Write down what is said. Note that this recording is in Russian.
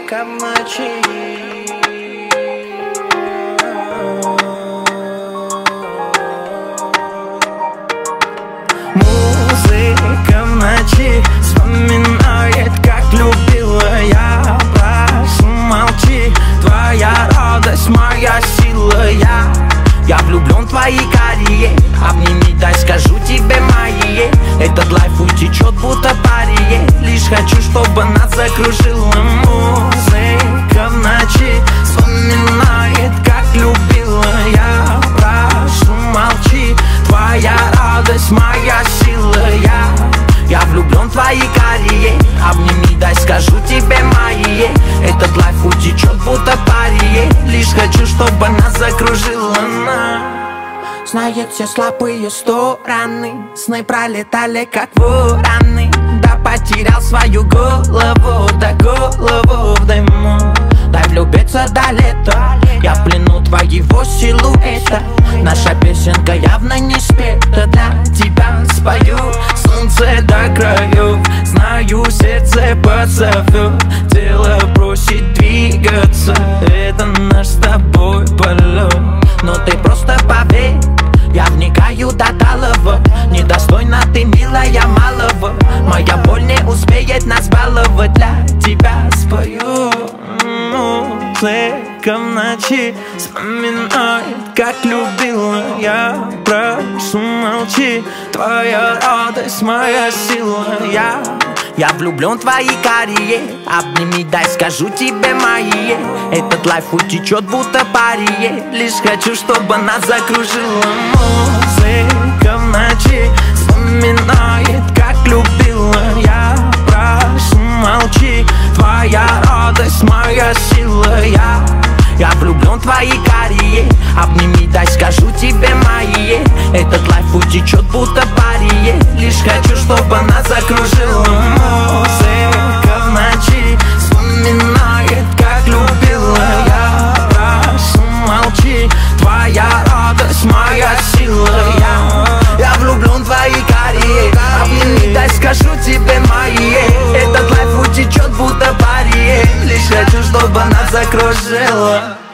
Музыка в ночи. Музыка в ночи вспоминает, как любила я. Прошу, молчи, твоя радость, моя сила. Я влюблен в твои карие. Обними, дай скажу тебе мои. Этот лайф утечет, будто парие. Лишь хочу, чтобы нас закружила музыка в ночи. Вспоминает, как любила я. Прошу, молчи, твоя радость, моя сила. Я влюблен в твои карие. Обними, дай скажу тебе мои. Этот лайф утечет, будто парие. Лишь хочу, чтобы нас закружила она. Знает все слабые стороны. Сны пролетали, как вороны. Да потерял свою голову, да голову в дыму. Дай влюбиться до лета. Я в плену твоего силуэта. Наша песенка явно не спета. Для тебя спою солнце до краев. Знаю, сердце позовет. Тело просит двигаться. Это наш с тобой полет. Но ты просто поверь, я вникаю до талого. Недостойна ты, милая, малого. Моя боль не успеет нас баловать. Для тебя спою. Музыка в ночи вспоминает, как любила я. Прошу, молчи, твоя радость, моя сила. Я влюблен в твои карие. Обними, дай скажу тебе мои. Этот лайф утечет, будто парие. Лишь хочу, чтобы нас закружила музыка в ночи. Вспоминает, как любила я. Прошу, молчи, твоя радость, моя сила. Я влюблен в твои карие. Обними, дай скажу тебе мои. Этот лайф утечет, будто парие. Лишь хочу, чтобы нас закружила музыка в ночи. Вспоминает, как любила я. Прошу, молчи, твоя радость, моя сила. Я влюблен в твои карие. Обними, дай скажу тебе мои. Этот лайф утечет, будто парие. Лишь хочу, чтобы нас закружила.